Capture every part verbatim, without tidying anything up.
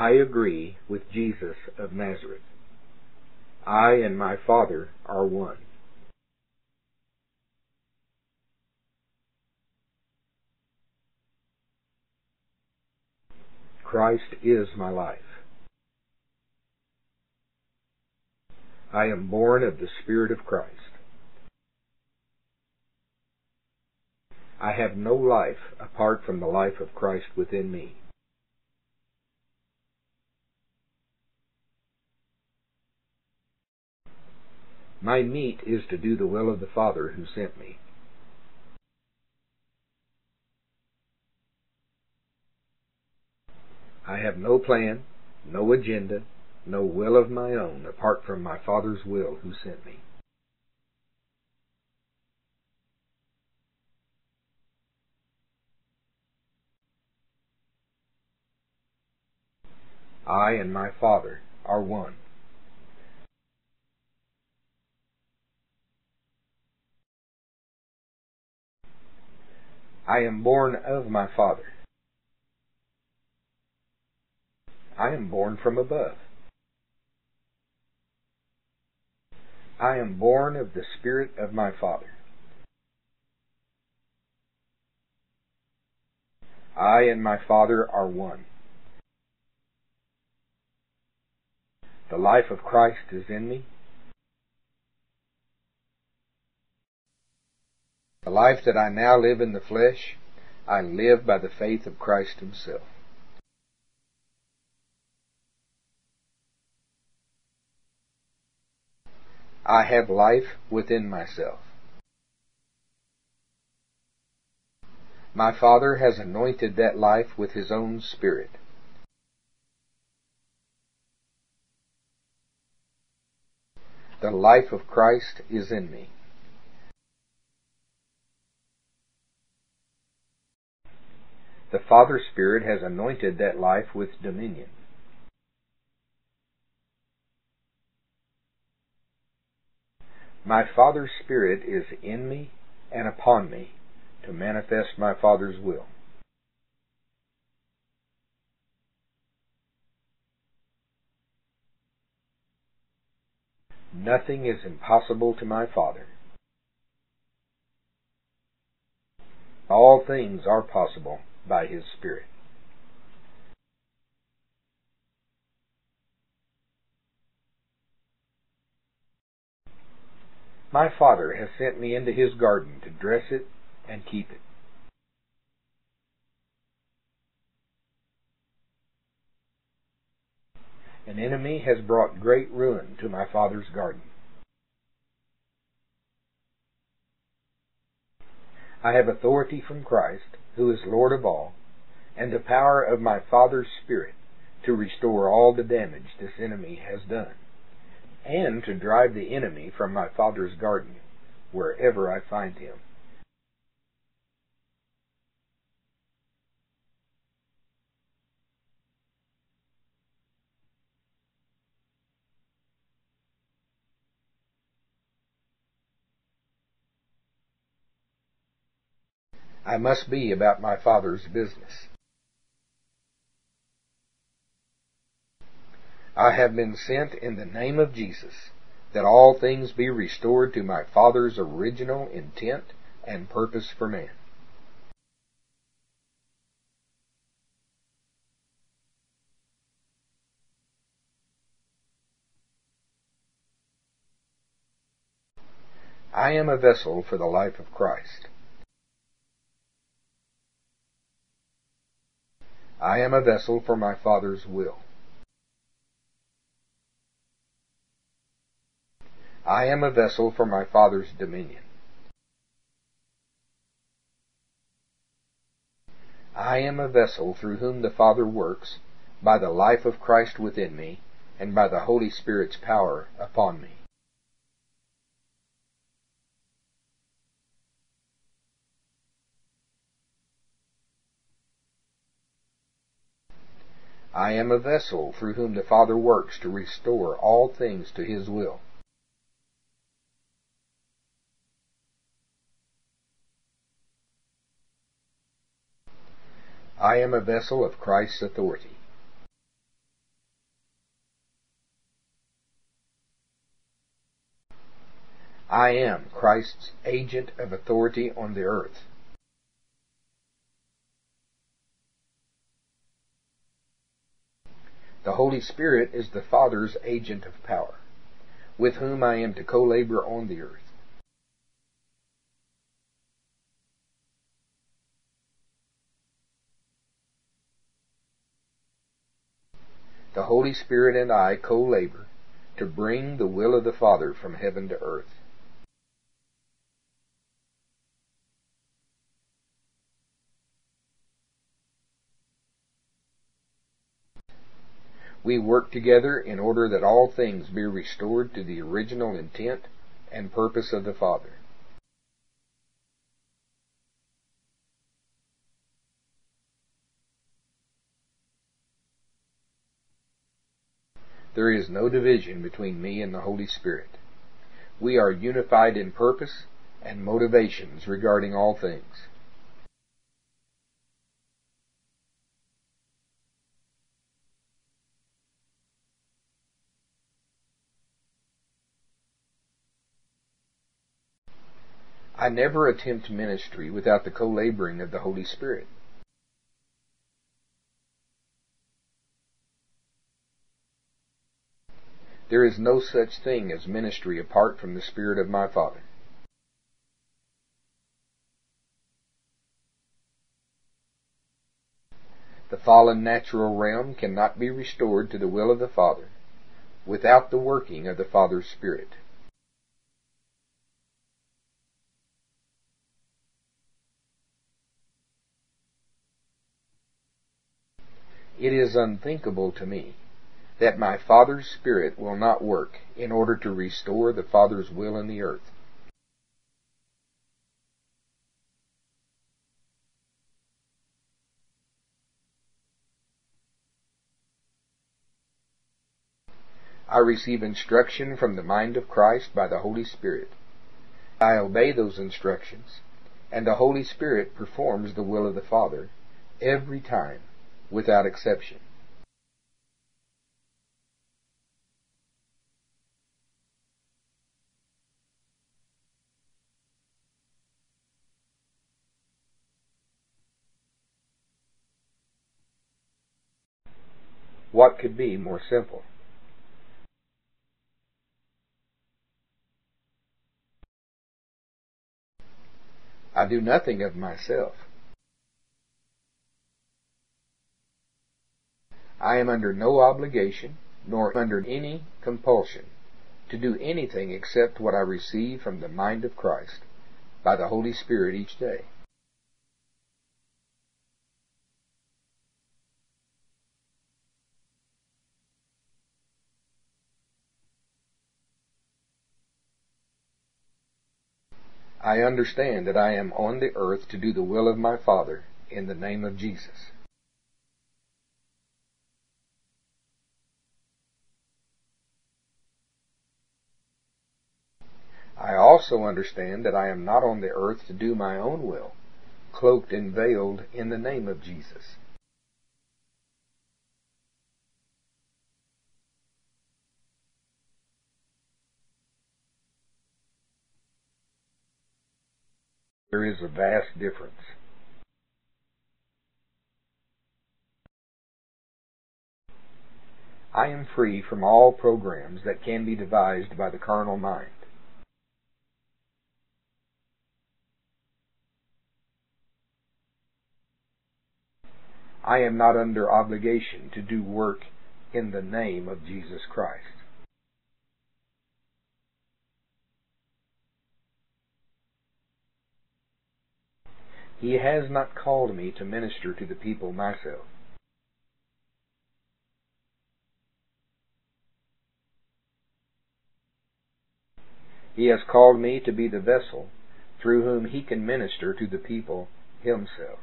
I agree with Jesus of Nazareth. I and my Father are one. Christ is my life. I am born of the Spirit of Christ. I have no life apart from the life of Christ within me. My meat is to do the will of the Father who sent me. I have no plan, no agenda, no will of my own apart from my Father's will who sent me. I and my Father are one. I am born of my Father. I am born from above. I am born of the Spirit of my Father. I and my Father are one. The life of Christ is in me. The life that I now live in the flesh, I live by the faith of Christ himself. I have life within myself. My Father has anointed that life with his own Spirit. The life of Christ is in me. The Father Spirit has anointed that life with dominion. My Father's Spirit is in me and upon me to manifest my Father's will. Nothing is impossible to my Father. All things are possible by his Spirit. My Father has sent me into his garden to dress it and keep it. An enemy has brought great ruin to my Father's garden. I have authority from Christ, who is Lord of all, and the power of my Father's Spirit to restore all the damage this enemy has done, and to drive the enemy from my Father's garden, wherever I find him. I must be about my Father's business. I have been sent in the name of Jesus, that all things be restored to my Father's original intent and purpose for man. I am a vessel for the life of Christ. I am a vessel for my Father's will. I am a vessel for my Father's dominion. I am a vessel through whom the Father works by the life of Christ within me and by the Holy Spirit's power upon me. I am a vessel through whom the Father works to restore all things to his will. I am a vessel of Christ's authority. I am Christ's agent of authority on the earth. The Holy Spirit is the Father's agent of power, with whom I am to co-labor on the earth. The Holy Spirit and I co-labor to bring the will of the Father from heaven to earth. We work together in order that all things be restored to the original intent and purpose of the Father. There is no division between me and the Holy Spirit. We are unified in purpose and motivations regarding all things. I never attempt ministry without the co-laboring of the Holy Spirit. There is no such thing as ministry apart from the Spirit of my Father. The fallen natural realm cannot be restored to the will of the Father without the working of the Father's Spirit. It is unthinkable to me that my Father's Spirit will not work in order to restore the Father's will in the earth. I receive instruction from the mind of Christ by the Holy Spirit. I obey those instructions, and the Holy Spirit performs the will of the Father every time, without exception. What could be more simple? I do nothing of myself. I am under no obligation, nor under any compulsion, to do anything except what I receive from the mind of Christ by the Holy Spirit each day. I understand that I am on the earth to do the will of my Father in the name of Jesus. I also understand that I am not on the earth to do my own will, cloaked and veiled in the name of Jesus. There is a vast difference. I am free from all programs that can be devised by the carnal mind. I am not under obligation to do work in the name of Jesus Christ. He has not called me to minister to the people myself. He has called me to be the vessel through whom he can minister to the people himself.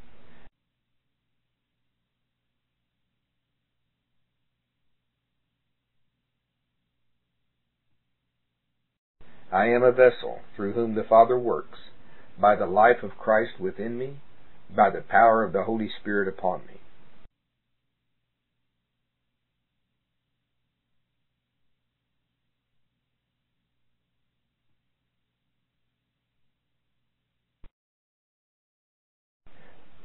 I am a vessel through whom the Father works, by the life of Christ within me, by the power of the Holy Spirit upon me.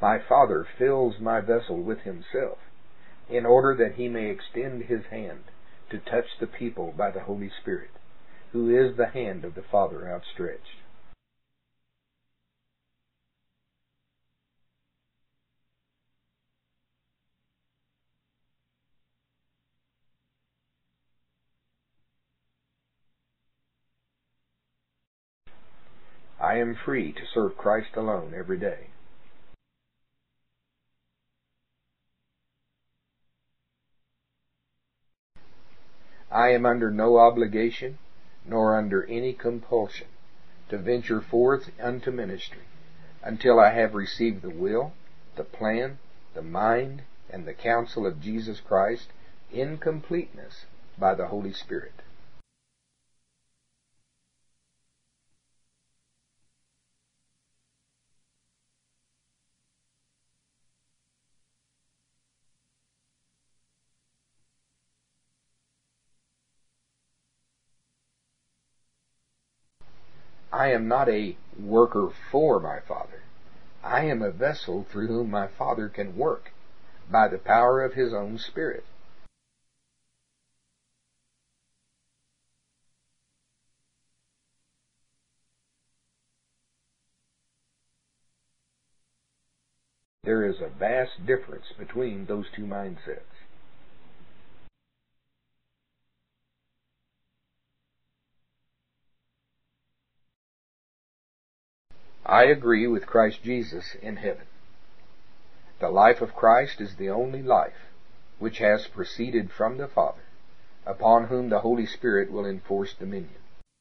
my Father fills my vessel with himself, in order that he may extend his hand to touch the people by the Holy Spirit, who is the hand of the Father outstretched. I am free to serve Christ alone every day. I am under no obligation, nor under any compulsion, to venture forth unto ministry, until I have received the will, the plan, the mind, and the counsel of Jesus Christ in completeness by the Holy Spirit. I am not a worker for my Father. I am a vessel through whom my Father can work by the power of his own Spirit. There is a vast difference between those two mindsets. I agree with Christ Jesus in heaven. The life of Christ is the only life which has proceeded from the Father, upon whom the Holy Spirit will enforce dominion.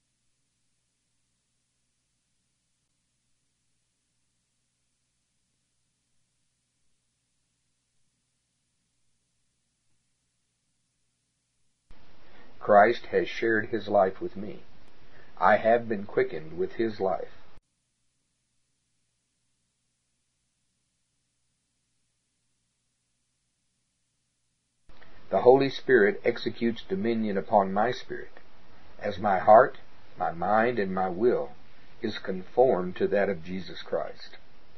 Christ has shared his life with me. I have been quickened with his life. The Holy Spirit executes dominion upon my spirit, as my heart, my mind, and my will is conformed to that of Jesus Christ.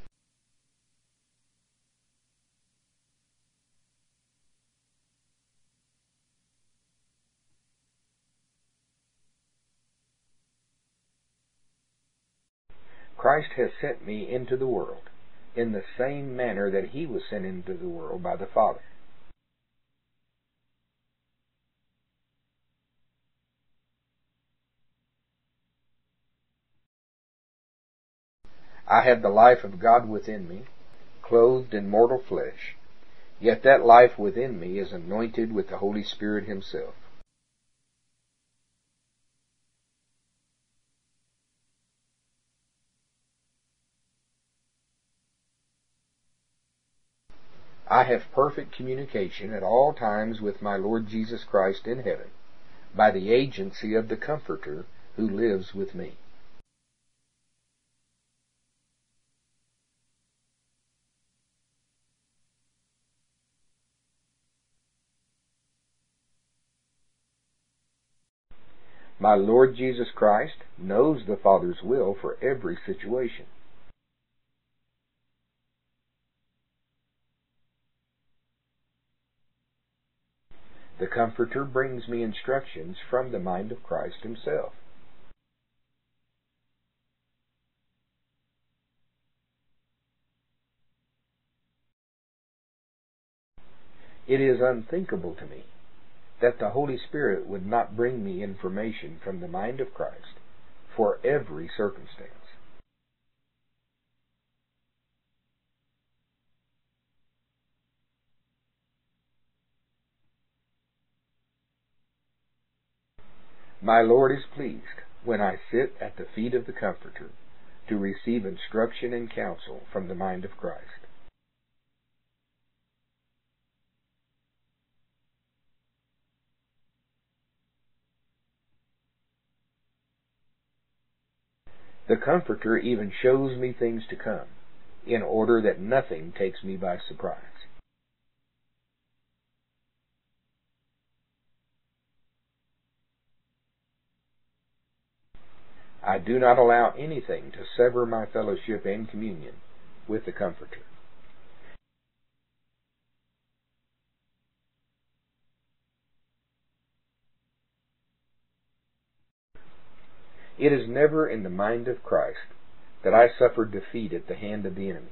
Christ has sent me into the world in the same manner that he was sent into the world by the Father. I have the life of God within me, clothed in mortal flesh, yet that life within me is anointed with the Holy Spirit himself. I have perfect communication at all times with my Lord Jesus Christ in heaven, by the agency of the Comforter who lives with me. My Lord Jesus Christ knows the Father's will for every situation. The Comforter brings me instructions from the mind of Christ himself. It is unthinkable to me that the Holy Spirit would not bring me information from the mind of Christ for every circumstance. My Lord is pleased when I sit at the feet of the Comforter to receive instruction and counsel from the mind of Christ. The Comforter even shows me things to come, in order that nothing takes me by surprise. I do not allow anything to sever my fellowship and communion with the Comforter. It is never in the mind of Christ that I suffered defeat at the hand of the enemy.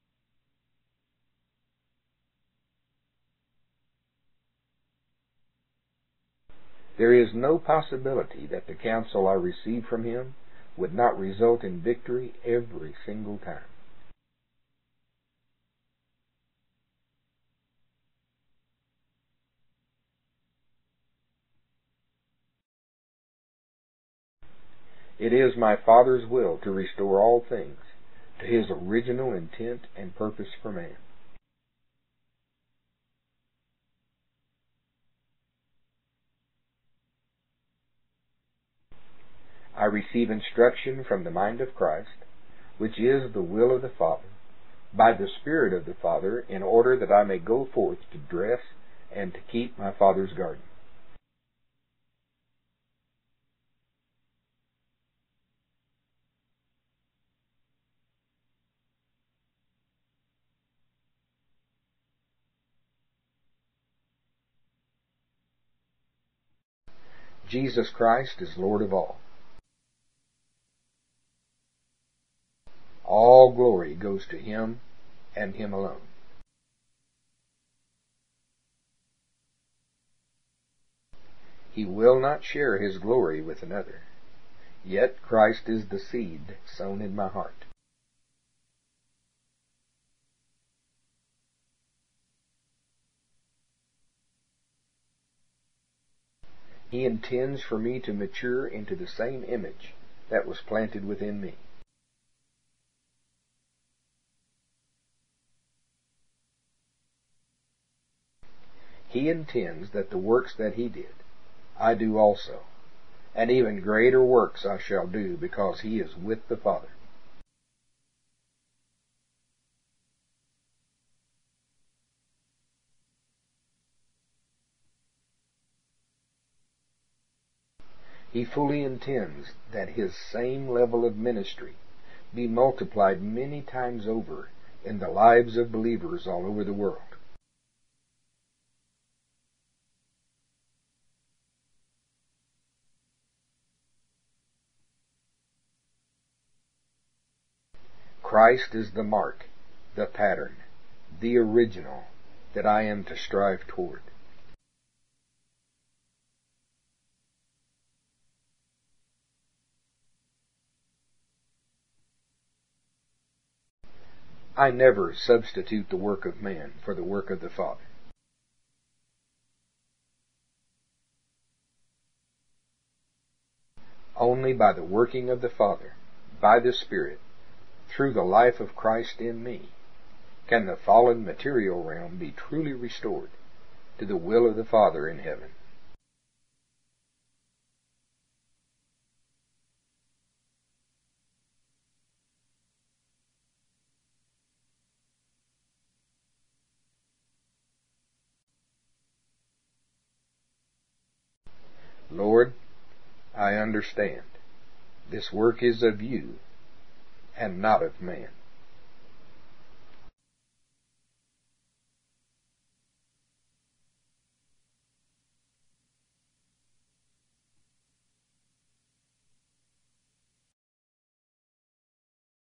There is no possibility that the counsel I received from him would not result in victory every single time. It is my Father's will to restore all things to his original intent and purpose for man. I receive instruction from the mind of Christ, which is the will of the Father, by the Spirit of the Father, in order that I may go forth to dress and to keep my Father's garden. Jesus Christ is Lord of all. All glory goes to him and him alone. He will not share his glory with another. Yet Christ is the seed sown in my heart. He intends for me to mature into the same image that was planted within me. He intends that the works that he did, I do also, and even greater works I shall do, because he is with the Father. He fully intends that his same level of ministry be multiplied many times over in the lives of believers all over the world. Christ is the mark, the pattern, the original that I am to strive toward. I never substitute the work of man for the work of the Father. Only by the working of the Father, by the Spirit, through the life of Christ in me, can the fallen material realm be truly restored to the will of the Father in heaven. Lord, I understand. This work is of you and not of man.